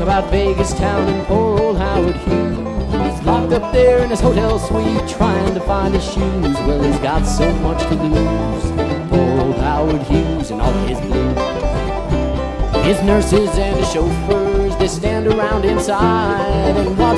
about Vegas town and poor old Howard Hughes, locked up there in his hotel suite trying to find his shoes. Well, he's got so much to lose, poor old Howard Hughes and all his blues. His nurses and his chauffeurs, they stand around inside and watch